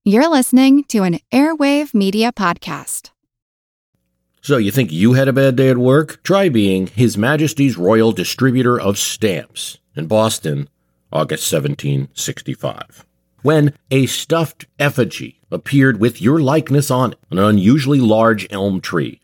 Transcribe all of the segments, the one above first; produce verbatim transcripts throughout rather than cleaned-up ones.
You're listening to an Airwave Media Podcast. So you think you had a bad day at work? Try being His Majesty's Royal Distributor of Stamps in Boston, August seventeen sixty-five, when a stuffed effigy appeared with your likeness on it, an unusually large elm tree.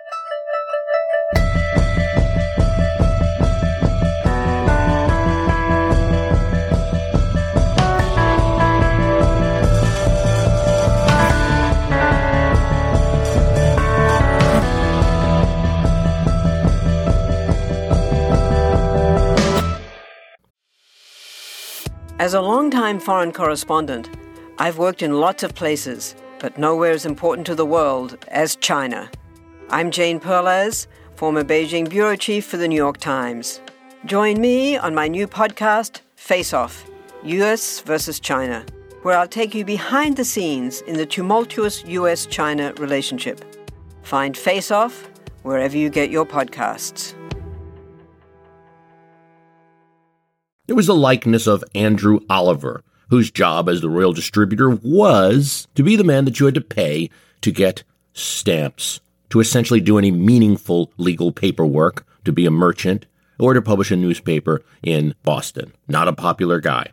As a longtime foreign correspondent, I've worked in lots of places, but nowhere as important to the world as China. I'm Jane Perlez, former Beijing bureau chief for the New York Times. Join me on my new podcast, Face Off, U S versus China, where I'll take you behind the scenes in the tumultuous U S China relationship. Find Face Off wherever you get your podcasts. It was the likeness of Andrew Oliver, whose job as the royal distributor was to be the man that you had to pay to get stamps, to essentially do any meaningful legal paperwork, to be a merchant, or to publish a newspaper in Boston. Not a popular guy.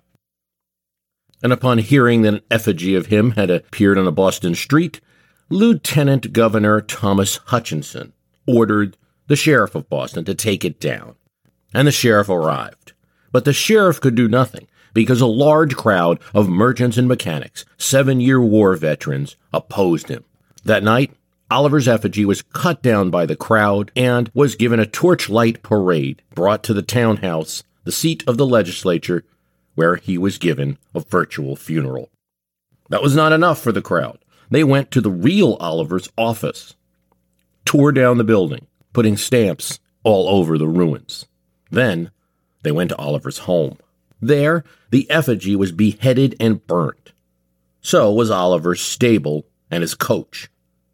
And upon hearing that an effigy of him had appeared on a Boston street, Lieutenant Governor Thomas Hutchinson ordered the sheriff of Boston to take it down. And the sheriff arrived. But the sheriff could do nothing because a large crowd of merchants and mechanics, seven-year war veterans, opposed him. That night, Oliver's effigy was cut down by the crowd and was given a torchlight parade brought to the townhouse, the seat of the legislature, where he was given a virtual funeral. That was not enough for the crowd. They went to the real Oliver's office, tore down the building, putting stamps all over the ruins. Then they went to Oliver's home. There, the effigy was beheaded and burnt. So was Oliver's stable and his coach.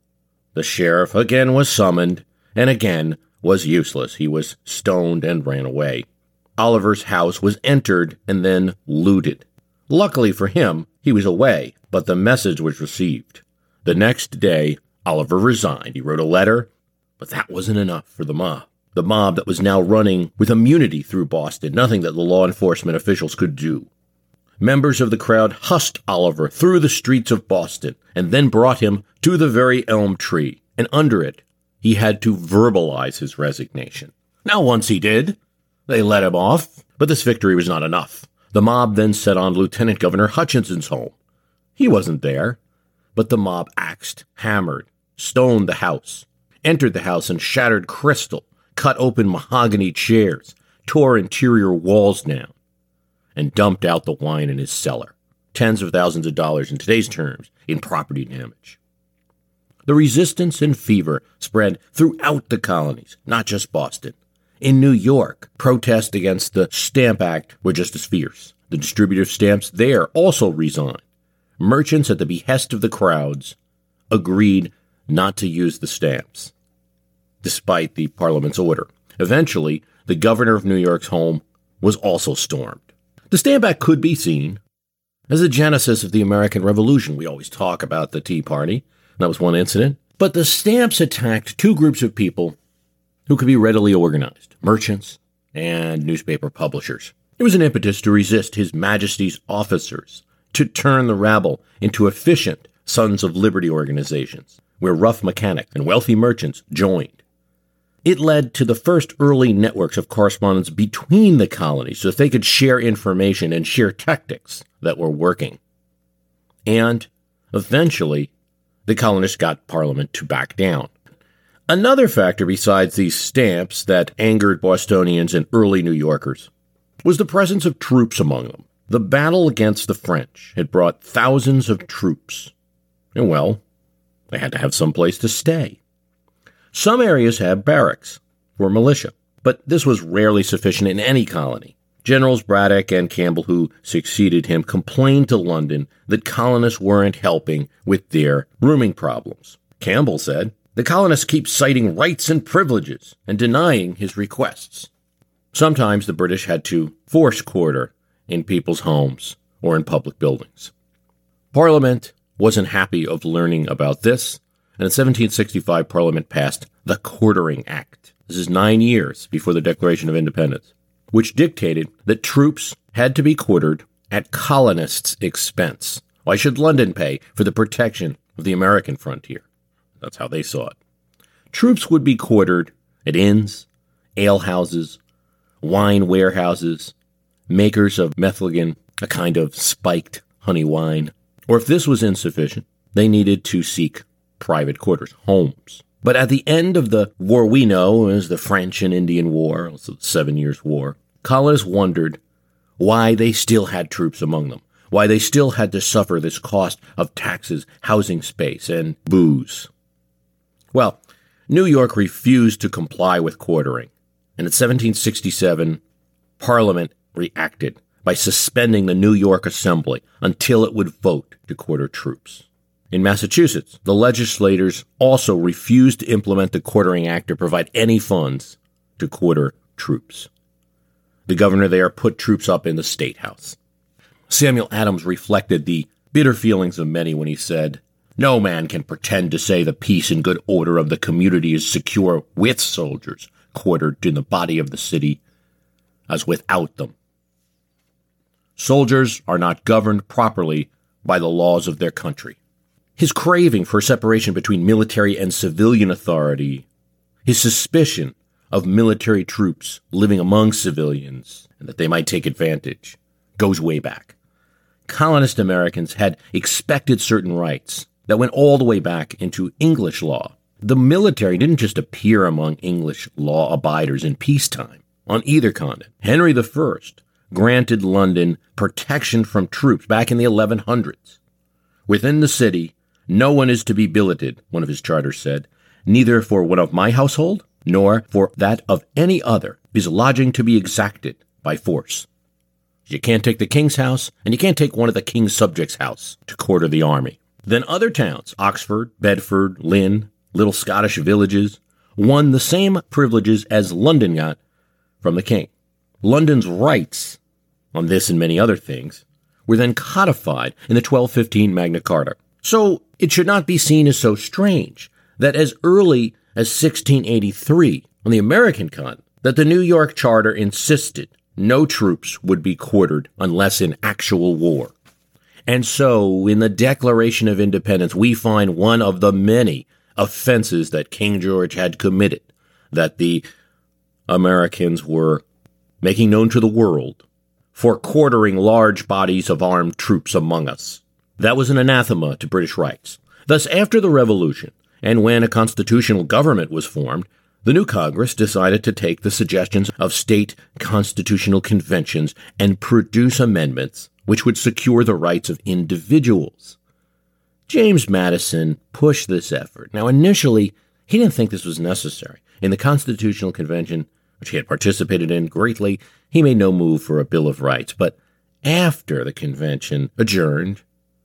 The sheriff again was summoned, and again was useless. He was stoned and ran away. Oliver's house was entered and then looted. Luckily for him, he was away, but the message was received. The next day, Oliver resigned. He wrote a letter, but that wasn't enough for the mob. The mob that was now running with immunity through Boston, nothing that the law enforcement officials could do. Members of the crowd husked Oliver through the streets of Boston and then brought him to the very elm tree, and under it, he had to verbalize his resignation. Now, once he did, they let him off, but this victory was not enough. The mob then set on Lieutenant Governor Hutchinson's home. He wasn't there, but the mob axed, hammered, stoned the house, entered the house and shattered crystal, cut open mahogany chairs, tore interior walls down, and dumped out the wine in his cellar. Tens of thousands of dollars in today's terms in property damage. The resistance and fever spread throughout the colonies, not just Boston. In New York, protests against the Stamp Act were just as fierce. The distributor of stamps there also resigned. Merchants, at the behest of the crowds, agreed not to use the stamps, despite the Parliament's order. Eventually, the governor of New York's home was also stormed. The Stamp Act could be seen as the genesis of the American Revolution. We always talk about the Tea Party. That was one incident. But the stamps attacked two groups of people who could be readily organized, merchants and newspaper publishers. It was an impetus to resist His Majesty's officers, to turn the rabble into efficient Sons of Liberty organizations, where rough mechanics and wealthy merchants joined. It led to the first early networks of correspondence between the colonies so that they could share information and share tactics that were working. And eventually, the colonists got Parliament to back down. Another factor besides these stamps that angered Bostonians and early New Yorkers was the presence of troops among them. The battle against the French had brought thousands of troops. And well, they had to have some place to stay. Some areas had barracks for militia, but this was rarely sufficient in any colony. Generals Braddock and Campbell, who succeeded him, complained to London that colonists weren't helping with their rooming problems. Campbell said, "The colonists keep citing rights and privileges and denying his requests." Sometimes the British had to force quarter in people's homes or in public buildings. Parliament wasn't happy of learning about this, and in seventeen sixty-five, Parliament passed the Quartering Act. This is nine years before the Declaration of Independence, which dictated that troops had to be quartered at colonists' expense. Why should London pay for the protection of the American frontier? That's how they saw it. Troops would be quartered at inns, alehouses, wine warehouses, makers of metheglin, a kind of spiked honey wine. Or if this was insufficient, they needed to seek private quarters, homes. But at the end of the war we know as the French and Indian War, also the Seven Years' War, colonists wondered why they still had troops among them, why they still had to suffer this cost of taxes, housing space, and booze. Well, New York refused to comply with quartering, and in seventeen sixty-seven, Parliament reacted by suspending the New York Assembly until it would vote to quarter troops. In Massachusetts, the legislators also refused to implement the Quartering Act or provide any funds to quarter troops. The governor there put troops up in the State House. Samuel Adams reflected the bitter feelings of many when he said, "No man can pretend to say the peace and good order of the community is secure with soldiers quartered in the body of the city as without them. Soldiers are not governed properly by the laws of their country." His craving for separation between military and civilian authority, his suspicion of military troops living among civilians and that they might take advantage, goes way back. Colonist Americans had expected certain rights that went all the way back into English law. The military didn't just appear among English law abiders in peacetime on either continent. Henry the First granted London protection from troops back in the eleven hundreds. Within the city, no one is to be billeted, one of his charters said, neither for one of my household, nor for that of any other, is lodging to be exacted by force. You can't take the king's house, and you can't take one of the king's subjects' house to quarter the army. Then other towns, Oxford, Bedford, Lynn, little Scottish villages, won the same privileges as London got from the king. London's rights on this and many other things were then codified in the twelve fifteen Magna Carta. So it should not be seen as so strange that as early as sixteen eighty-three on the American continent, that the New York Charter insisted no troops would be quartered unless in actual war. And so in the Declaration of Independence, we find one of the many offenses that King George had committed, that the Americans were making known to the world for quartering large bodies of armed troops among us. That was an anathema to British rights. Thus, after the Revolution, and when a constitutional government was formed, the new Congress decided to take the suggestions of state constitutional conventions and produce amendments which would secure the rights of individuals. James Madison pushed this effort. Now, initially, he didn't think this was necessary. In the Constitutional Convention, which he had participated in greatly, he made no move for a Bill of Rights. But after the convention adjourned,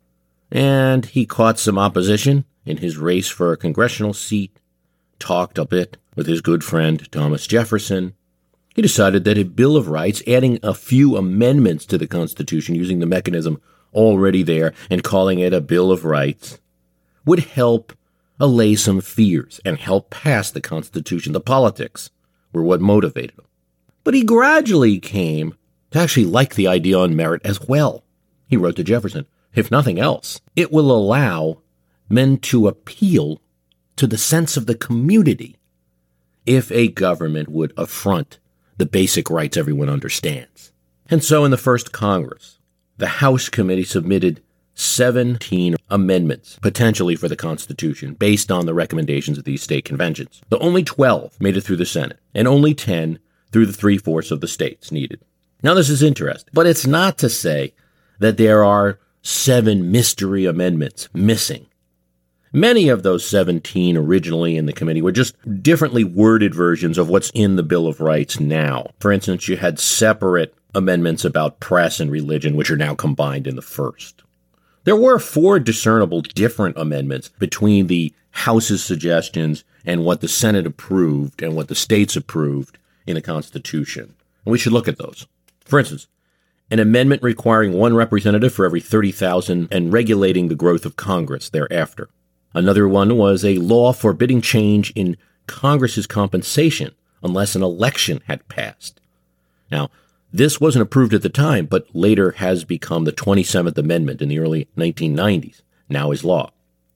and he caught some opposition in his race for a congressional seat, talked a bit with his good friend Thomas Jefferson, he decided that a Bill of Rights, adding a few amendments to the Constitution using the mechanism already there and calling it a Bill of Rights, would help allay some fears and help pass the Constitution. The politics were what motivated him. But he gradually came to actually like the idea on merit as well. He wrote to Jefferson, if nothing else, it will allow men to appeal to the sense of the community if a government would affront the basic rights everyone understands. And so in the first Congress, the House Committee submitted seventeen amendments, potentially for the Constitution, based on the recommendations of these state conventions. Though only twelve made it through the Senate, and only ten through the three-fourths of the states needed. Now this is interesting, but it's not to say that there are seven mystery amendments missing. Many of those seventeen originally in the committee were just differently worded versions of what's in the Bill of Rights now. For instance, you had separate amendments about press and religion, which are now combined in the first. There were four discernible different amendments between the House's suggestions and what the Senate approved and what the states approved in the Constitution. And we should look at those. For instance, an amendment requiring one representative for every thirty thousand and regulating the growth of Congress thereafter. Another one was a law forbidding change in Congress's compensation unless an election had passed. Now, this wasn't approved at the time, but later has become the twenty-seventh Amendment in the early nineteen nineties, now is law.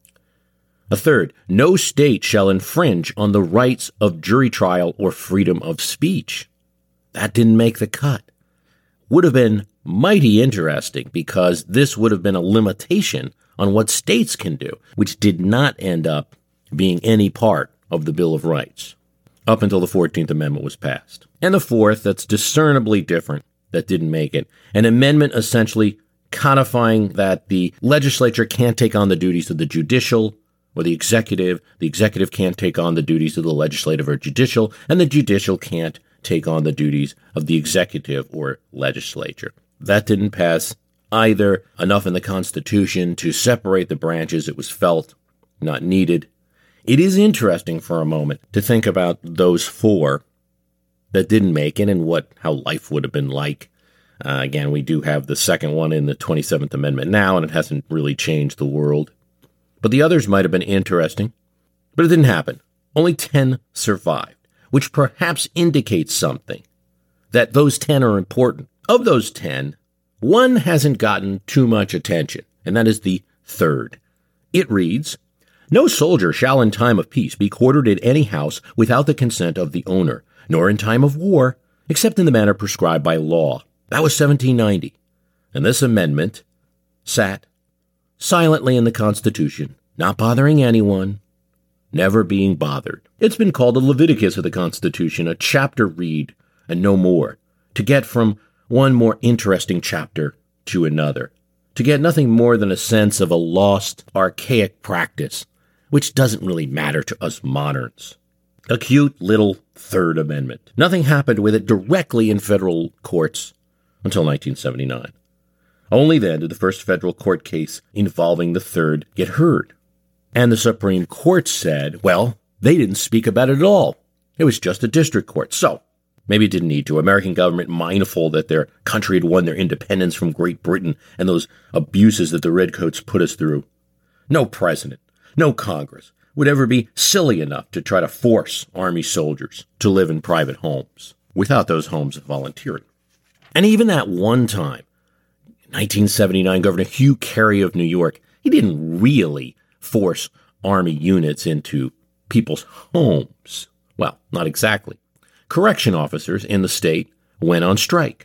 A third, no state shall infringe on the rights of jury trial or freedom of speech. That didn't make the cut. Would have been mighty interesting because this would have been a limitation on what states can do, which did not end up being any part of the Bill of Rights up until the fourteenth Amendment was passed. And the fourth, that's discernibly different, that didn't make it, an amendment essentially codifying that the legislature can't take on the duties of the judicial or the executive, the executive can't take on the duties of the legislative or judicial, and the judicial can't take on the duties of the executive or legislature. That didn't pass either. Enough in the Constitution to separate the branches. It was felt not needed. It is interesting for a moment to think about those four that didn't make it and what how life would have been like. Uh, again, we do have the second one in the twenty-seventh Amendment now, and it hasn't really changed the world. But the others might have been interesting, but it didn't happen. Only ten survived, which perhaps indicates something, that those ten are important. Of those ten, one hasn't gotten too much attention, and that is the third. It reads, no soldier shall in time of peace be quartered in any house without the consent of the owner, nor in time of war, except in the manner prescribed by law. That was seventeen ninety. And this amendment sat silently in the Constitution, not bothering anyone, never being bothered. It's been called the Leviticus of the Constitution, a chapter read and no more, to get from one more interesting chapter to another, to get nothing more than a sense of a lost, archaic practice, which doesn't really matter to us moderns. A cute little Third Amendment. Nothing happened with it directly in federal courts until nineteen seventy-nine. Only then did the first federal court case involving the Third get heard. And the Supreme Court said, well, they didn't speak about it at all. It was just a district court. So, maybe it didn't need to. American government, mindful that their country had won their independence from Great Britain and those abuses that the Redcoats put us through. No president, no Congress would ever be silly enough to try to force Army soldiers to live in private homes without those homes volunteering. And even that one time, nineteen seventy-nine, Governor Hugh Carey of New York, he didn't really force Army units into people's homes. Well, not exactly. Correction officers in the state went on strike.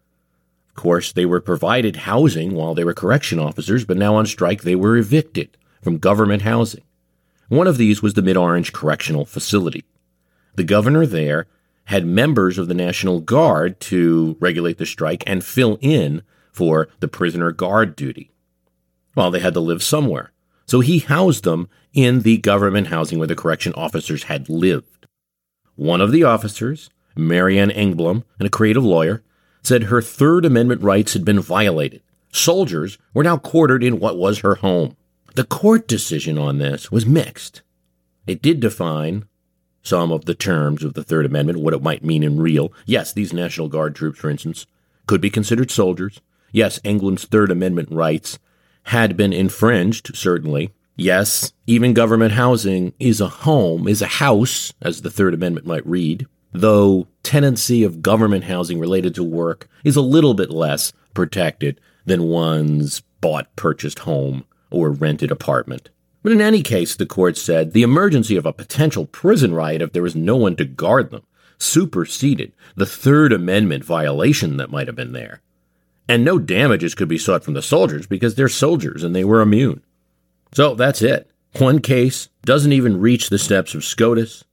Of course, they were provided housing while they were correction officers, but now on strike they were evicted from government housing. One of these was the Mid-Orange Correctional Facility. The governor there had members of the National Guard to regulate the strike and fill in for the prisoner guard duty. Well, they had to live somewhere, so he housed them in the government housing where the correction officers had lived. One of the officers, Marianne Engblom, and a creative lawyer, said her Third Amendment rights had been violated. Soldiers were now quartered in what was her home. The court decision on this was mixed. It did define some of the terms of the Third Amendment, what it might mean in real. Yes, these National Guard troops, for instance, could be considered soldiers. Yes, England's Third Amendment rights had been infringed, certainly. Yes, even government housing is a home, is a house, as the Third Amendment might read, though tenancy of government housing related to work is a little bit less protected than one's bought, purchased home or rented apartment. But in any case, the court said, the emergency of a potential prison riot if there was no one to guard them superseded the Third Amendment violation that might have been there. And no damages could be sought from the soldiers because they're soldiers and they were immune. So that's it. One case doesn't even reach the steps of SCOTUS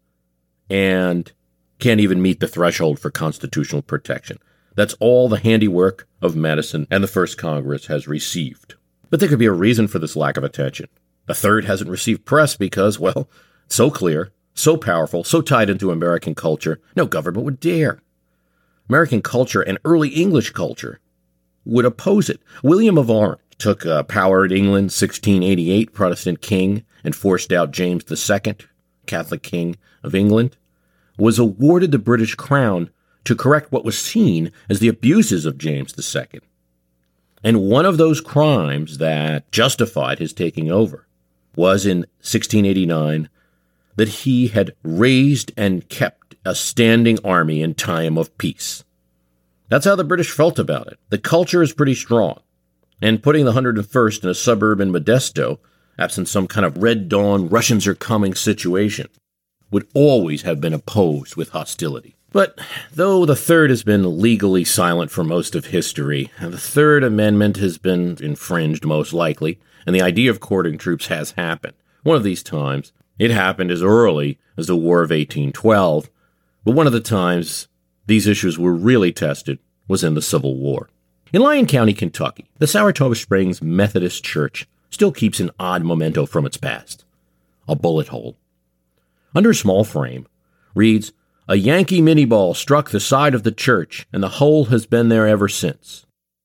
and can't even meet the threshold for constitutional protection. That's all the handiwork of Madison and the First Congress has received. But there could be a reason for this lack of attention. The Third hasn't received press because, well, it's so clear, so powerful, so tied into American culture, no government would dare. American culture and early English culture would oppose it. William of Orange took uh, power in England, sixteen eighty-eight, Protestant king, and forced out James the Second, Catholic king of England, was awarded the British crown to correct what was seen as the abuses of James the Second. And one of those crimes that justified his taking over was in sixteen eighty-nine that he had raised and kept a standing army in time of peace. That's how the British felt about it. The culture is pretty strong, and putting the one hundred first in a suburb in Modesto, absent some kind of Red Dawn, Russians are coming situation, would always have been opposed with hostility. But though the Third has been legally silent for most of history, the Third Amendment has been infringed most likely, and the idea of quartering troops has happened. One of these times, it happened as early as the War of eighteen twelve, but one of the times these issues were really tested was in the Civil War. In Lyon County, Kentucky, the Saratoga Springs Methodist Church still keeps an odd memento from its past: a bullet hole. Under a small frame reads, "A Yankee mini ball struck the side of the church, and the hole has been there ever since."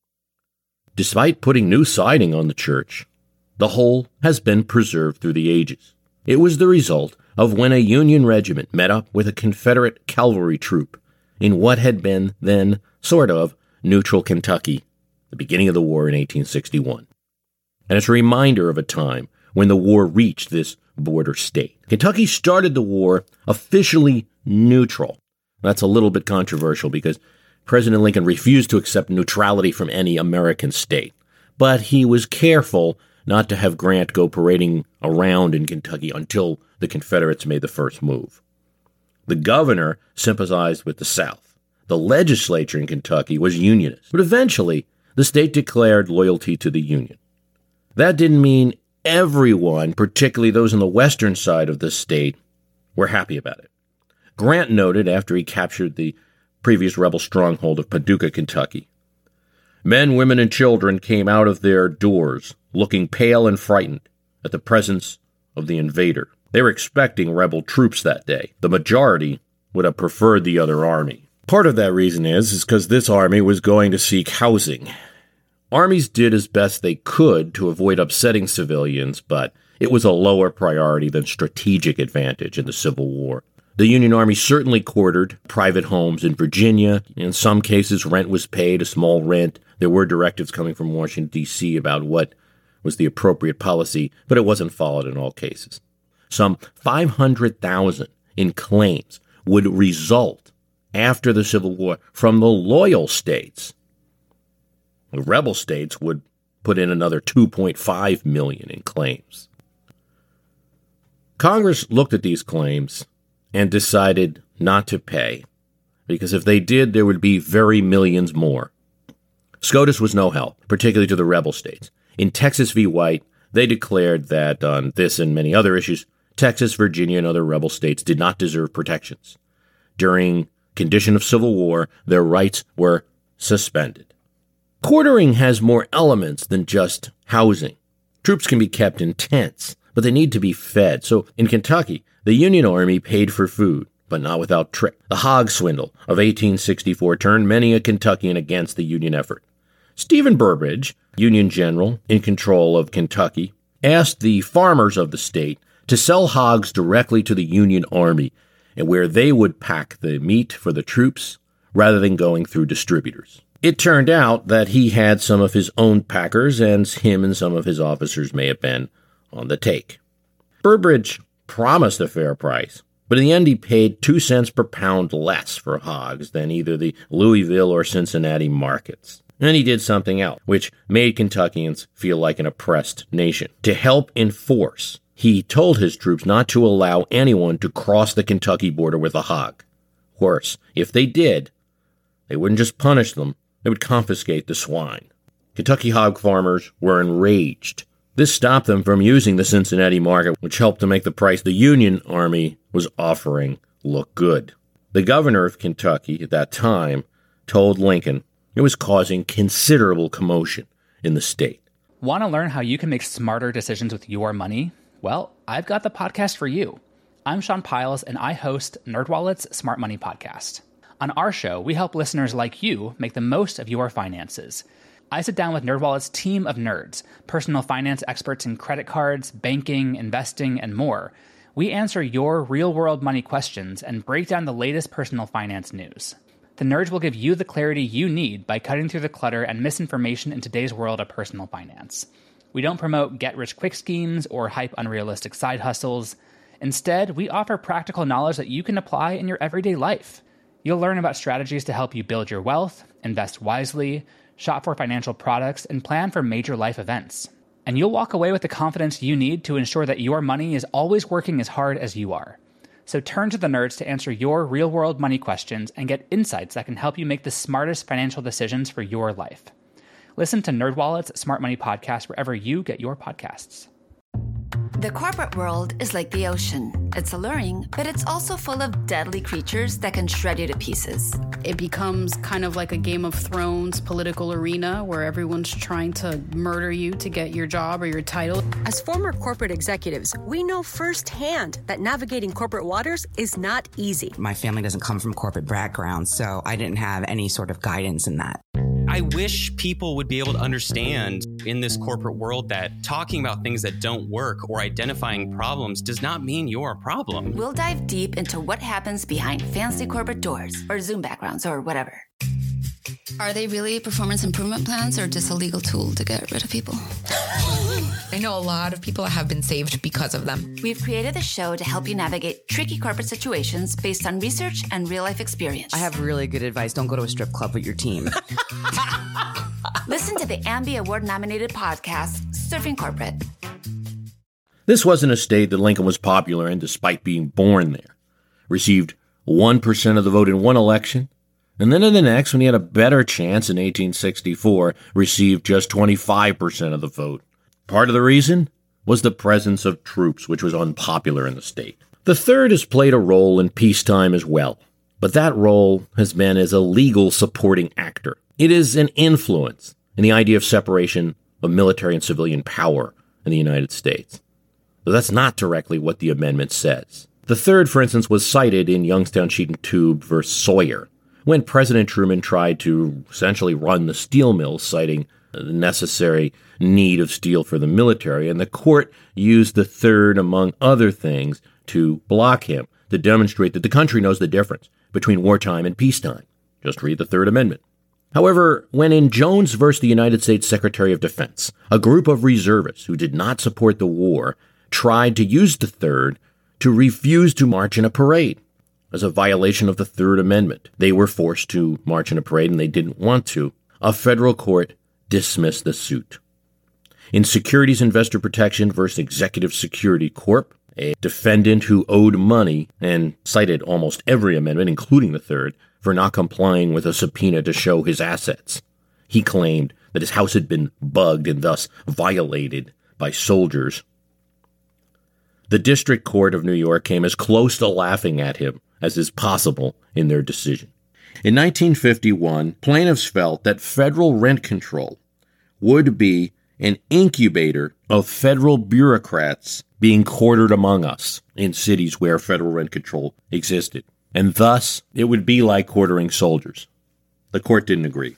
Despite putting new siding on the church, the hole has been preserved through the ages. It was the result of when a Union regiment met up with a Confederate cavalry troop in what had been then sort of neutral Kentucky, the beginning of the war in eighteen sixty-one. And it's a reminder of a time when the war reached this border state. Kentucky started the war officially neutral. That's a little bit controversial because President Lincoln refused to accept neutrality from any American state. But he was careful not to have Grant go parading around in Kentucky until the Confederates made the first move. The governor sympathized with the South. The legislature in Kentucky was Unionist. But eventually, the state declared loyalty to the Union. That didn't mean everyone, particularly those on the western side of the state, were happy about it. Grant noted after he captured the previous rebel stronghold of Paducah, Kentucky, "Men, women, and children came out of their doors, looking pale and frightened at the presence of the invader. They were expecting rebel troops that day. The majority would have preferred the other army." Part of that reason is is because this army was going to seek housing. Armies did as best they could to avoid upsetting civilians, but it was a lower priority than strategic advantage in the Civil War. The Union Army certainly quartered private homes in Virginia. In some cases, rent was paid, a small rent. There were directives coming from Washington, D C about what was the appropriate policy, but it wasn't followed in all cases. Some five hundred thousand in claims would result after the Civil War from the loyal states. The rebel states would put in another two point five million in claims. Congress looked at these claims and decided not to pay, because if they did, there would be very millions more. SCOTUS was no help, particularly to the rebel states. In Texas v. White, they declared that on this and many other issues, Texas, Virginia, and other rebel states did not deserve protections. During condition of civil war, their rights were suspended. Quartering has more elements than just housing. Troops can be kept in tents, but they need to be fed. So in Kentucky, the Union Army paid for food, but not without trick. The hog swindle of eighteen sixty-four turned many a Kentuckian against the Union effort. Stephen Burbridge, Union general in control of Kentucky, asked the farmers of the state to sell hogs directly to the Union Army, and where they would pack the meat for the troops rather than going through distributors. It turned out that he had some of his own packers, and him and some of his officers may have been on the take. Burbridge promised a fair price, but in the end he paid two cents per pound less for hogs than either the Louisville or Cincinnati markets. And he did something else, which made Kentuckians feel like an oppressed nation. To help enforce, he told his troops not to allow anyone to cross the Kentucky border with a hog. Worse, if they did, they wouldn't just punish them, they would confiscate the swine. Kentucky hog farmers were enraged. This stopped them from using the Cincinnati market, which helped to make the price the Union Army was offering look good. The governor of Kentucky at that time told Lincoln it was causing considerable commotion in the state. Want to learn how you can make smarter decisions with your money? Well, I've got the podcast for you. I'm Sean Piles, and I host NerdWallet's Smart Money Podcast. On our show, we help listeners like you make the most of your finances. I sit down with NerdWallet's team of nerds, personal finance experts in credit cards, banking, investing, and more. We answer your real-world money questions and break down the latest personal finance news. The Nerds will give you the clarity you need by cutting through the clutter and misinformation in today's world of personal finance. We don't promote get-rich-quick schemes or hype unrealistic side hustles. Instead, we offer practical knowledge that you can apply in your everyday life. You'll learn about strategies to help you build your wealth, invest wisely, shop for financial products, and plan for major life events. And you'll walk away with the confidence you need to ensure that your money is always working as hard as you are. So turn to the Nerds to answer your real-world money questions and get insights that can help you make the smartest financial decisions for your life. Listen to NerdWallet's Smart Money Podcast wherever you get your podcasts. The corporate world is like the ocean. It's alluring, but it's also full of deadly creatures that can shred you to pieces. It becomes kind of like a Game of Thrones political arena where everyone's trying to murder you to get your job or your title. As former corporate executives, we know firsthand that navigating corporate waters is not easy. My family doesn't come from corporate background, so I didn't have any sort of guidance in that. I wish people would be able to understand in this corporate world that talking about things that don't work or identifying problems does not mean you're a problem. We'll dive deep into what happens behind fancy corporate doors or Zoom backgrounds or whatever. Are they really performance improvement plans or just a legal tool to get rid of people? I know a lot of people have been saved because of them. We've created a show to help you navigate tricky corporate situations based on research and real-life experience. I have really good advice. Don't go to a strip club with your team. Listen to the Ambie Award-nominated podcast, Surfing Corporate. This wasn't a state that Lincoln was popular in despite being born there. Received one percent of the vote in one election, and then in the next, when he had a better chance in eighteen sixty-four, received just twenty-five percent of the vote. Part of the reason was the presence of troops, which was unpopular in the state. The third has played a role in peacetime as well, but that role has been as a legal supporting actor. It is an influence in the idea of separation of military and civilian power in the United States. But that's not directly what the amendment says. The third, for instance, was cited in Youngstown Sheet and Tube versus Sawyer, when President Truman tried to essentially run the steel mills, citing the necessary need of steel for the military, and the court used the third, among other things, to block him, to demonstrate that the country knows the difference between wartime and peacetime. Just read the Third Amendment. However, when in Jones versus the United States Secretary of Defense, a group of reservists who did not support the war tried to use the third to refuse to march in a parade as a violation of the Third Amendment. They were forced to march in a parade and they didn't want to. A federal court dismissed the suit. In Securities Investor Protection versus Executive Security Corp, a defendant who owed money and cited almost every amendment, including the third, for not complying with a subpoena to show his assets. He claimed that his house had been bugged and thus violated by soldiers. The District Court of New York came as close to laughing at him as is possible in their decision. In nineteen fifty-one, plaintiffs felt that federal rent control would be an incubator of federal bureaucrats being quartered among us in cities where federal rent control existed, and thus it would be like quartering soldiers. The court didn't agree.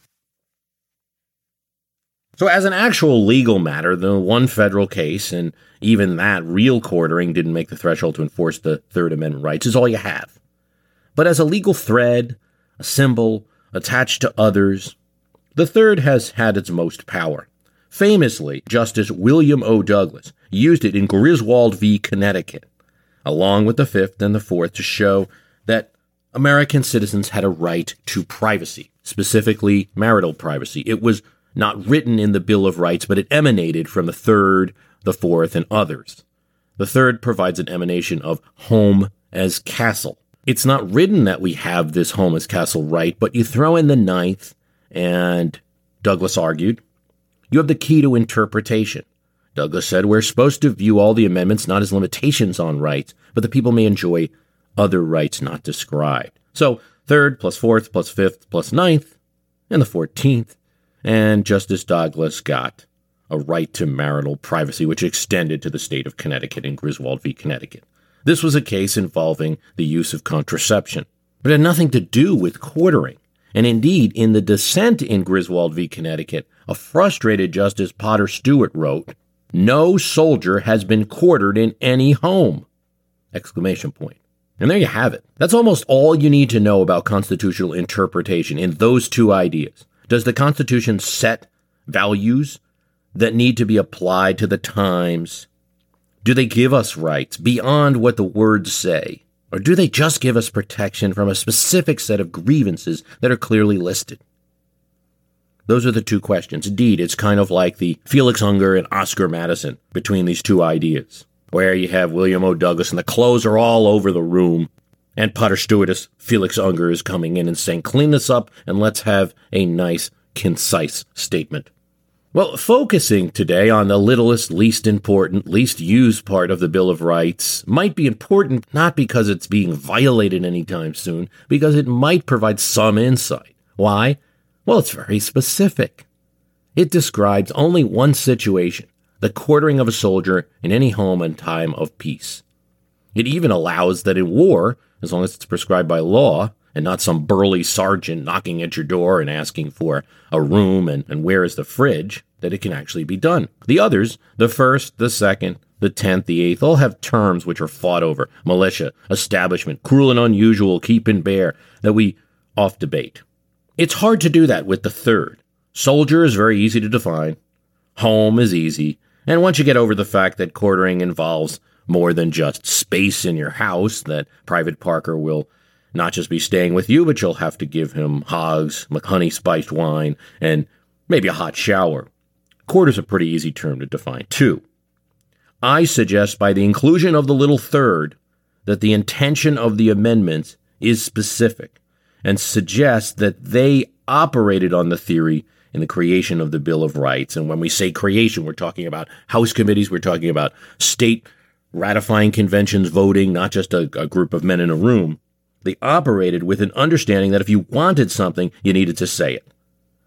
So as an actual legal matter, the one federal case, and even that real quartering didn't make the threshold to enforce the Third Amendment rights, is all you have. But as a legal thread, a symbol, attached to others, the third has had its most power. Famously, Justice William O. Douglas used it in Griswold v. Connecticut, along with the fifth and the fourth, to show that American citizens had a right to privacy, specifically marital privacy. It was not written in the Bill of Rights, but it emanated from the third, the fourth, and others. The third provides an emanation of home as castle. It's not written that we have this home as castle right, but you throw in the ninth, and Douglas argued, you have the key to interpretation. Douglas said we're supposed to view all the amendments not as limitations on rights, but that people may enjoy other rights not described. So third plus fourth plus fifth plus ninth, and the fourteenth, and Justice Douglas got a right to marital privacy, which extended to the state of Connecticut in Griswold v. Connecticut. This was a case involving the use of contraception, but it had nothing to do with quartering. And indeed, in the dissent in Griswold v. Connecticut, a frustrated Justice Potter Stewart wrote, "No soldier has been quartered in any home!" Exclamation point. And there you have it. That's almost all you need to know about constitutional interpretation in those two ideas. Does the Constitution set values that need to be applied to the times? Do they give us rights beyond what the words say? Or do they just give us protection from a specific set of grievances that are clearly listed? Those are the two questions. Indeed, it's kind of like the Felix Unger and Oscar Madison between these two ideas, where you have William O. Douglas and the clothes are all over the room, and Potter Stewardess Felix Unger is coming in and saying, clean this up and let's have a nice, concise statement. Well, focusing today on the littlest, least important, least used part of the Bill of Rights might be important not because it's being violated anytime soon, because it might provide some insight. Why? Well, it's very specific. It describes only one situation, the quartering of a soldier in any home in time of peace. It even allows that in war, as long as it's prescribed by law, and not some burly sergeant knocking at your door and asking for a room and, and where is the fridge, that it can actually be done. The others, the first, the second, the tenth, the eighth, all have terms which are fought over. Militia, establishment, cruel and unusual, keep and bear, that we oft debate. It's hard to do that with the third. Soldier is very easy to define. Home is easy. And once you get over the fact that quartering involves more than just space in your house, that Private Parker will not just be staying with you, but you'll have to give him hogs, honey-spiced wine, and maybe a hot shower. Quarter's a pretty easy term to define, too. I suggest by the inclusion of the little third that the intention of the amendments is specific and suggest that they operated on the theory in the creation of the Bill of Rights. And when we say creation, we're talking about House committees, we're talking about state ratifying conventions voting, not just a, a group of men in a room. They operated with an understanding that if you wanted something, you needed to say it.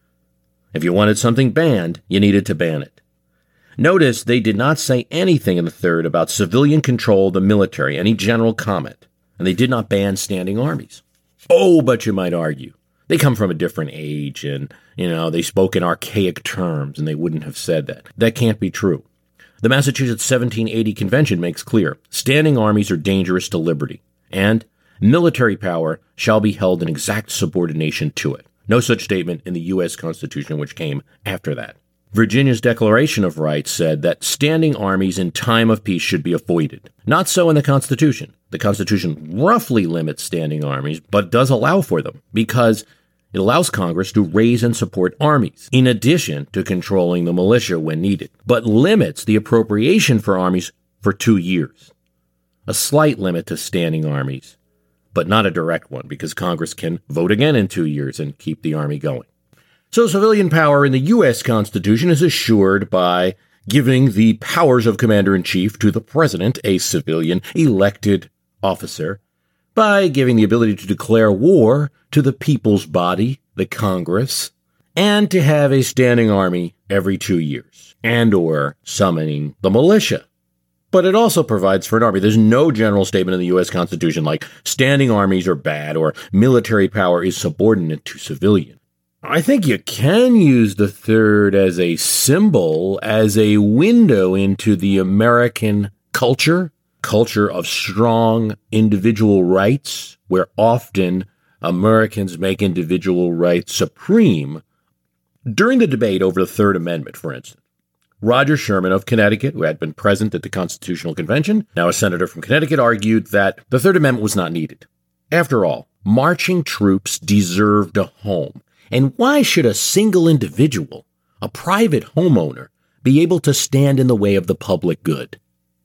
If you wanted something banned, you needed to ban it. Notice they did not say anything in the third about civilian control of the military, any general comment, and they did not ban standing armies. Oh, but you might argue, they come from a different age, and, you know, they spoke in archaic terms, and they wouldn't have said that. That can't be true. The Massachusetts seventeen eighty Convention makes clear, standing armies are dangerous to liberty, and military power shall be held in exact subordination to it. No such statement in the U S Constitution, which came after that. Virginia's Declaration of Rights said that standing armies in time of peace should be avoided. Not so in the Constitution. The Constitution roughly limits standing armies, but does allow for them, because it allows Congress to raise and support armies, in addition to controlling the militia when needed, but limits the appropriation for armies for two years. A slight limit to standing armies, but not a direct one, because Congress can vote again in two years and keep the army going. So civilian power in the U S Constitution is assured by giving the powers of commander-in-chief to the president, a civilian elected officer, by giving the ability to declare war to the people's body, the Congress, and to have a standing army every two years, and or summoning the militia. But it also provides for an army. There's no general statement in the U S Constitution like standing armies are bad or military power is subordinate to civilian. I think you can use the third as a symbol, as a window into the American culture, culture of strong individual rights, where often Americans make individual rights supreme. During the debate over the Third Amendment, for instance, Roger Sherman of Connecticut, who had been present at the Constitutional Convention, now a senator from Connecticut, argued that the Third Amendment was not needed. After all, marching troops deserved a home. And why should a single individual, a private homeowner, be able to stand in the way of the public good?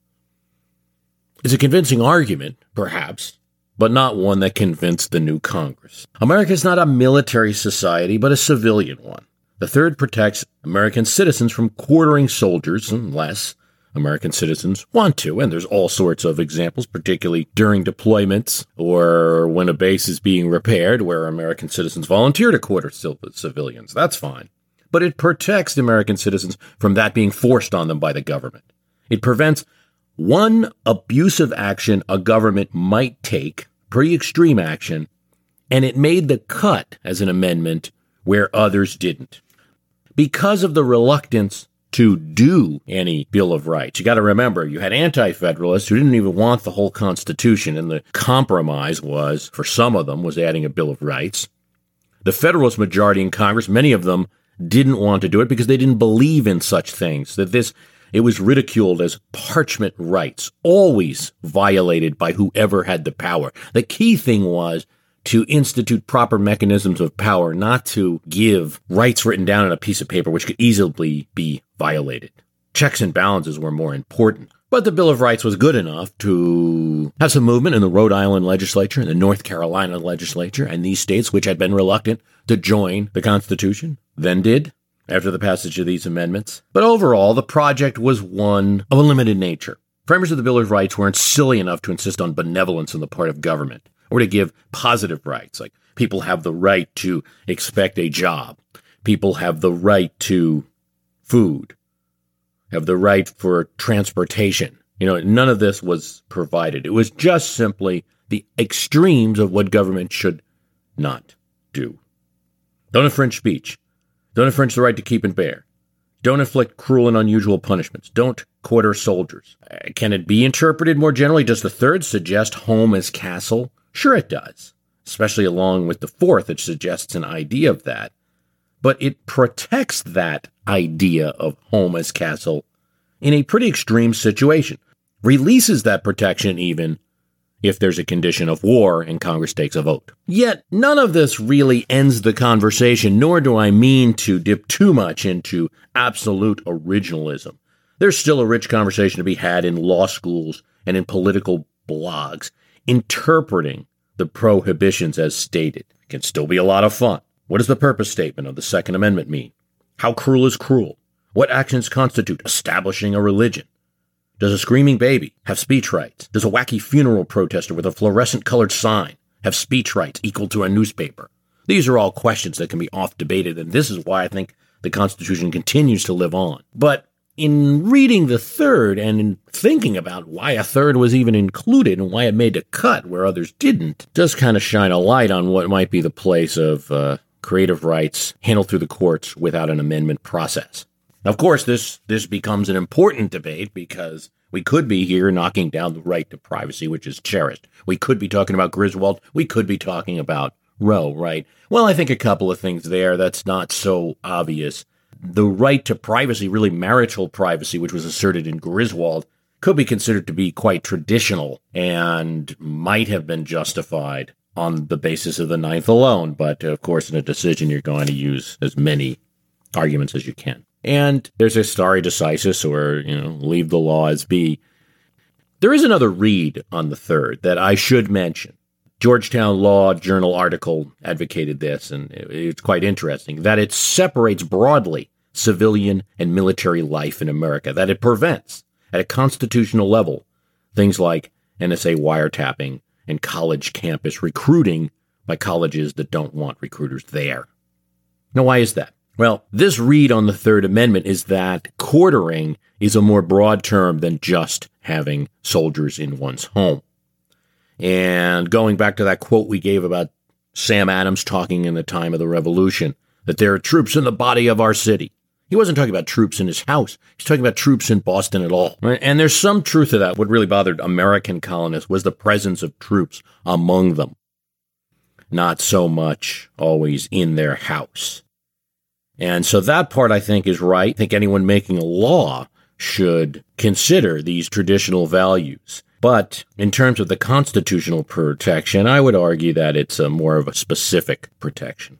It's a convincing argument, perhaps, but not one that convinced the new Congress. America is not a military society, but a civilian one. The third protects American citizens from quartering soldiers unless American citizens want to, and there's all sorts of examples, particularly during deployments or when a base is being repaired where American citizens volunteer to quarter civilians. That's fine. But it protects American citizens from that being forced on them by the government. It prevents one abusive action a government might take, pretty extreme action, and it made the cut as an amendment where others didn't. Because of the reluctance to do any Bill of Rights. You got to remember, you had anti-federalists who didn't even want the whole Constitution, and the compromise was, for some of them, was adding a Bill of Rights. The Federalist majority in Congress, many of them didn't want to do it because they didn't believe in such things, that this, it was ridiculed as parchment rights, always violated by whoever had the power. The key thing was to institute proper mechanisms of power, not to give rights written down on a piece of paper which could easily be violated. Checks and balances were more important. But the Bill of Rights was good enough to have some movement in the Rhode Island legislature and the North Carolina legislature, and these states, which had been reluctant to join the Constitution, then did after the passage of these amendments. But overall, the project was one of a limited nature. Framers of the Bill of Rights weren't silly enough to insist on benevolence on the part of government, or to give positive rights, like people have the right to expect a job, people have the right to food, have the right for transportation. You know, none of this was provided. It was just simply the extremes of what government should not do. Don't infringe speech. Don't infringe the right to keep and bear. Don't inflict cruel and unusual punishments. Don't quarter soldiers. Can it be interpreted more generally? Does the third suggest home as castle? Sure it does, especially along with the fourth, it suggests an idea of that. But it protects that idea of home as castle in a pretty extreme situation. Releases that protection even if there's a condition of war and Congress takes a vote. Yet none of this really ends the conversation, nor do I mean to dip too much into absolute originalism. There's still a rich conversation to be had in law schools and in political blogs, interpreting the prohibitions as stated. It can still be a lot of fun. What does the purpose statement of the Second Amendment mean? How cruel is cruel? What actions constitute establishing a religion? Does a screaming baby have speech rights? Does a wacky funeral protester with a fluorescent-colored sign have speech rights equal to a newspaper? These are all questions that can be oft-debated, and this is why I think the Constitution continues to live on. But in reading the third and in thinking about why a third was even included and why it made a cut where others didn't, does kind of shine a light on what might be the place of uh, creative rights handled through the courts without an amendment process. Of course, this this becomes an important debate because we could be here knocking down the right to privacy, which is cherished. We could be talking about Griswold. We could be talking about Roe, right? Well, I think a couple of things there that's not so obvious. The right to privacy, really marital privacy, which was asserted in Griswold, could be considered to be quite traditional and might have been justified on the basis of the Ninth alone. But, of course, in a decision, you're going to use as many arguments as you can. And there's a stare decisis, or, you know, leave the law as be. There is another read on the third that I should mention. Georgetown Law Journal article advocated this, and it's quite interesting, that it separates broadly civilian and military life in America, that it prevents, at a constitutional level, things like N S A wiretapping and college campus recruiting by colleges that don't want recruiters there. Now, why is that? Well, this read on the Third Amendment is that quartering is a more broad term than just having soldiers in one's home. And going back to that quote we gave about Sam Adams talking in the time of the Revolution, that there are troops in the body of our city. He wasn't talking about troops in his house. He's talking about troops in Boston at all. Right? And there's some truth to that. What really bothered American colonists was the presence of troops among them, not so much always in their house. And so that part, I think, is right. I think anyone making a law should consider these traditional values. But in terms of the constitutional protection, I would argue that it's a more of a specific protection.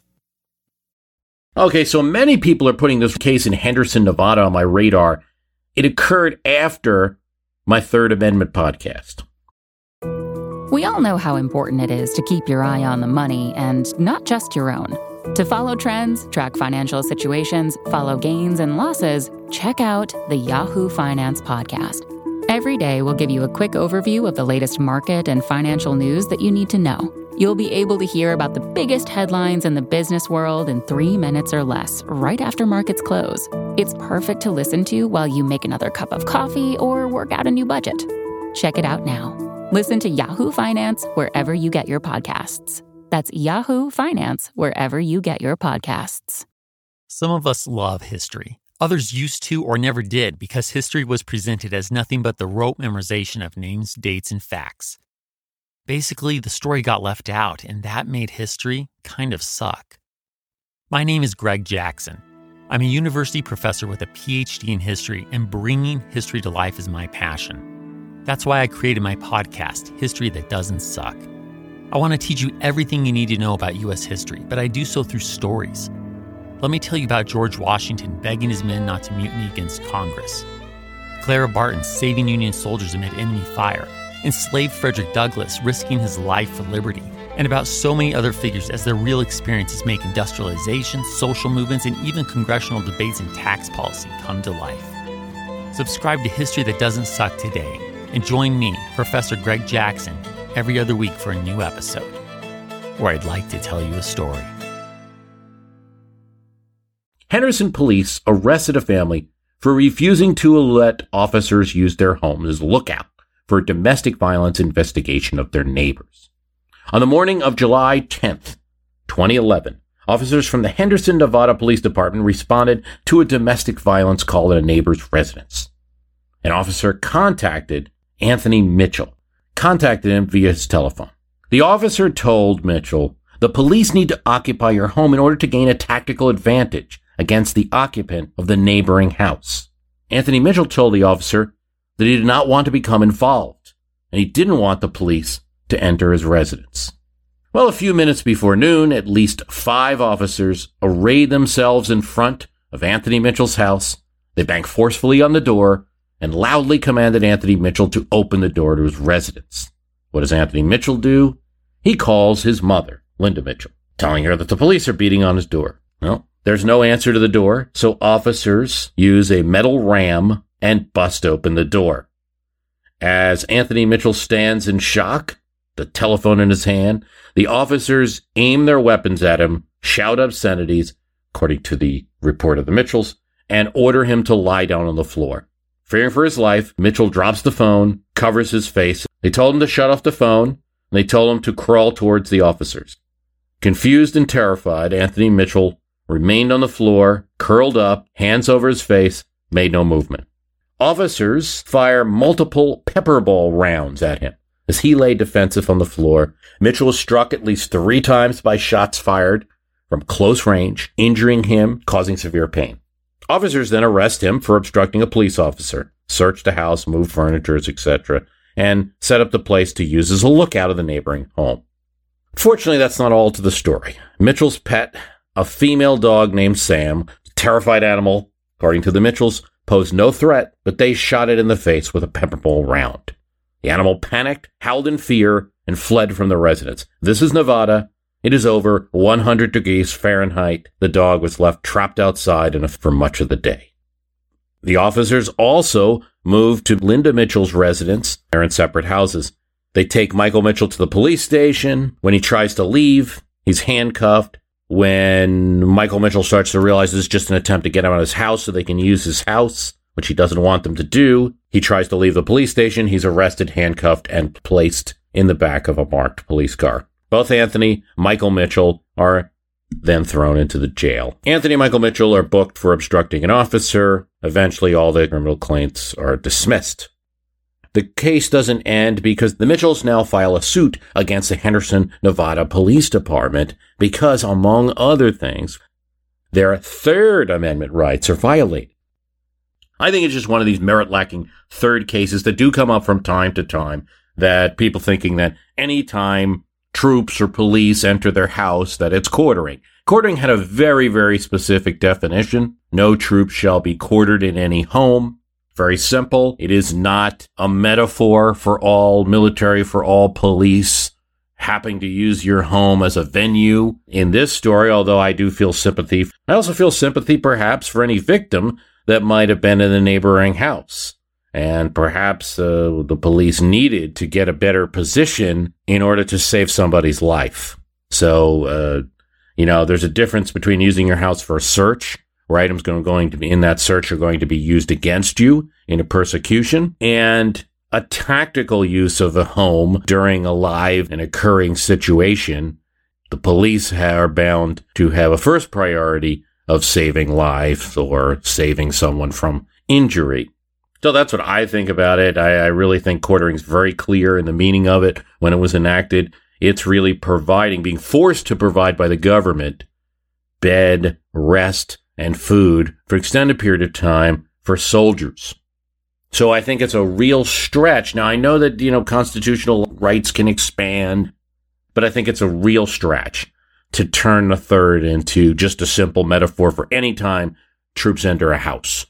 Okay, so many people are putting this case in Henderson, Nevada on my radar. It occurred after my Third Amendment podcast. We all know how important it is to keep your eye on the money, and not just your own. To follow trends, track financial situations, follow gains and losses, check out the Yahoo Finance podcast. Every day, we'll give you a quick overview of the latest market and financial news that you need to know. You'll be able to hear about the biggest headlines in the business world in three minutes or less, right after markets close. It's perfect to listen to while you make another cup of coffee or work out a new budget. Check it out now. Listen to Yahoo Finance wherever you get your podcasts. That's Yahoo Finance wherever you get your podcasts. Some of us love history. Others used to or never did because history was presented as nothing but the rote memorization of names, dates, and facts. Basically, the story got left out, and that made history kind of suck. My name is Greg Jackson. I'm a university professor with a P H D in history, and bringing history to life is my passion. That's why I created my podcast, History That Doesn't Suck. I want to teach you everything you need to know about U S history, but I do so through stories. Let me tell you about George Washington begging his men not to mutiny against Congress, Clara Barton saving Union soldiers amid enemy fire, enslaved Frederick Douglass risking his life for liberty, and about so many other figures as their real experiences make industrialization, social movements, and even congressional debates and tax policy come to life. Subscribe to History That Doesn't Suck today, and join me, Professor Greg Jackson, every other week for a new episode, where I'd like to tell you a story. Henderson police arrested a family for refusing to let officers use their homes as a lookout for a domestic violence investigation of their neighbors. On the morning of July tenth, twenty eleven, officers from the Henderson, Nevada Police Department responded to a domestic violence call at a neighbor's residence. An officer contacted Anthony Mitchell, contacted him via his telephone. The officer told Mitchell, "The police need to occupy your home in order to gain a tactical advantage against the occupant of the neighboring house." Anthony Mitchell told the officer that he did not want to become involved, and he didn't want the police to enter his residence. Well, a few minutes before noon, at least five officers arrayed themselves in front of Anthony Mitchell's house. They banged forcefully on the door and loudly commanded Anthony Mitchell to open the door to his residence. What does Anthony Mitchell do? He calls his mother, Linda Mitchell, telling her that the police are beating on his door. Well, there's no answer to the door, so officers use a metal ram and bust open the door. As Anthony Mitchell stands in shock, the telephone in his hand, the officers aim their weapons at him, shout obscenities, according to the report of the Mitchells, and order him to lie down on the floor. Fearing for his life, Mitchell drops the phone, covers his face. They told him to shut off the phone, and they told him to crawl towards the officers. Confused and terrified, Anthony Mitchell remained on the floor, curled up, hands over his face, made no movement. Officers fire multiple pepper ball rounds at him. As he lay defensive on the floor, Mitchell was struck at least three times by shots fired from close range, injuring him, causing severe pain. Officers then arrest him for obstructing a police officer, search the house, move furniture, et cetera, and set up the place to use as a lookout of the neighboring home. Fortunately, that's not all to the story. Mitchell's pet, a female dog named Sam, a terrified animal, according to the Mitchells, posed no threat, but they shot it in the face with a pepper ball round. The animal panicked, howled in fear, and fled from the residence. This is Nevada. It is over one hundred degrees Fahrenheit. The dog was left trapped outside and for much of the day. The officers also moved to Linda Mitchell's residence. They're in separate houses. They take Michael Mitchell to the police station. When he tries to leave, he's handcuffed. When Michael Mitchell starts to realize this is just an attempt to get him out of his house so they can use his house, which he doesn't want them to do, he tries to leave the police station. He's arrested, handcuffed, and placed in the back of a marked police car. Both Anthony, Michael Mitchell are then thrown into the jail. Anthony and Michael Mitchell are booked for obstructing an officer. Eventually, all the criminal claims are dismissed. The case doesn't end because the Mitchells now file a suit against the Henderson, Nevada Police Department because, among other things, their Third Amendment rights are violated. I think it's just one of these merit-lacking third cases that do come up from time to time, that people thinking that any time troops or police enter their house, that it's quartering. Quartering had a very, very specific definition. No troops shall be quartered in any home. Very simple. It is not a metaphor for all military, for all police happening to use your home as a venue. In this story, although I do feel sympathy, I also feel sympathy perhaps for any victim that might have been in the neighboring house. And perhaps uh, the police needed to get a better position in order to save somebody's life. So, uh, you know, there's a difference between using your house for a search, where items going, going to be in that search are going to be used against you in a persecution, and a tactical use of a home during a live and occurring situation. The police are bound to have a first priority of saving lives or saving someone from injury. So that's what I think about it. I, I really think quartering is very clear in the meaning of it when it was enacted. It's really providing, being forced to provide by the government, bed, rest, and food for extended period of time for soldiers. So I think it's a real stretch. Now, I know that, you know, constitutional rights can expand, but I think it's a real stretch to turn the third into just a simple metaphor for any time troops enter a house.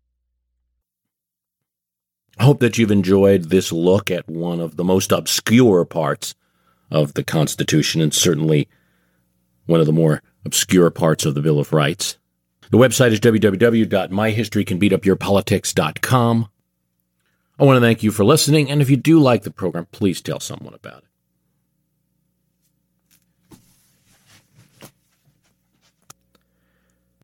I hope that you've enjoyed this look at one of the most obscure parts of the Constitution, and certainly one of the more obscure parts of the Bill of Rights. The website is w w w dot my history can beat up your politics dot com. I want to thank you for listening, and if you do like the program, please tell someone about it.